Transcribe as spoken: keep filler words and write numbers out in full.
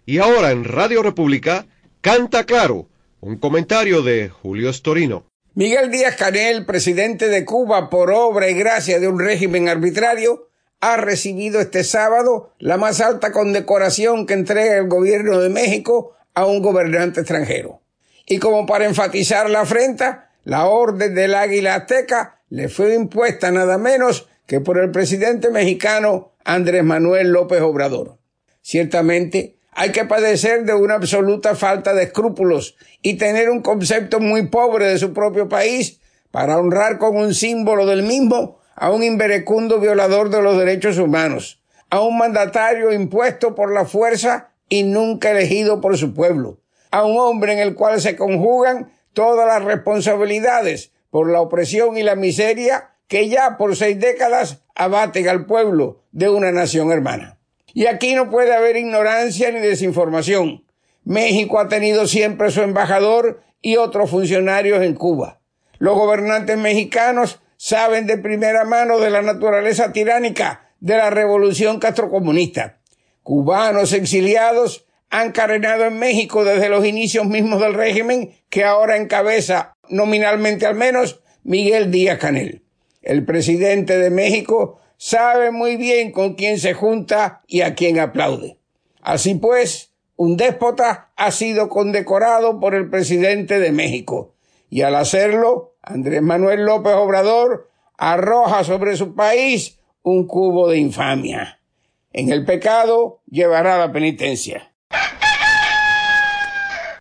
Y ahora en Radio República, Canta Claro, un comentario de Julio Storino. Miguel Díaz-Canel, presidente de Cuba por obra y gracia de un régimen arbitrario, ha recibido este sábado la más alta condecoración que entrega el gobierno de México a un gobernante extranjero. Y como para enfatizar la afrenta, la Orden del Águila Azteca le fue impuesta nada menos que por el presidente mexicano Andrés Manuel López Obrador. Ciertamente, hay que padecer de una absoluta falta de escrúpulos y tener un concepto muy pobre de su propio país para honrar con un símbolo del mismo a un inverecundo violador de los derechos humanos, a un mandatario impuesto por la fuerza y nunca elegido por su pueblo, a un hombre en el cual se conjugan todas las responsabilidades por la opresión y la miseria que ya por seis décadas abaten al pueblo de una nación hermana. Y aquí no puede haber ignorancia ni desinformación. México ha tenido siempre su embajador y otros funcionarios en Cuba. Los gobernantes mexicanos saben de primera mano de la naturaleza tiránica de la revolución castrocomunista. Cubanos exiliados han carenado en México desde los inicios mismos del régimen que ahora encabeza, nominalmente al menos, Miguel Díaz-Canel. El presidente de México sabe muy bien con quién se junta y a quién aplaude. Así pues, un déspota ha sido condecorado por el presidente de México, y al hacerlo, Andrés Manuel López Obrador arroja sobre su país un cubo de infamia. En el pecado llevará la penitencia.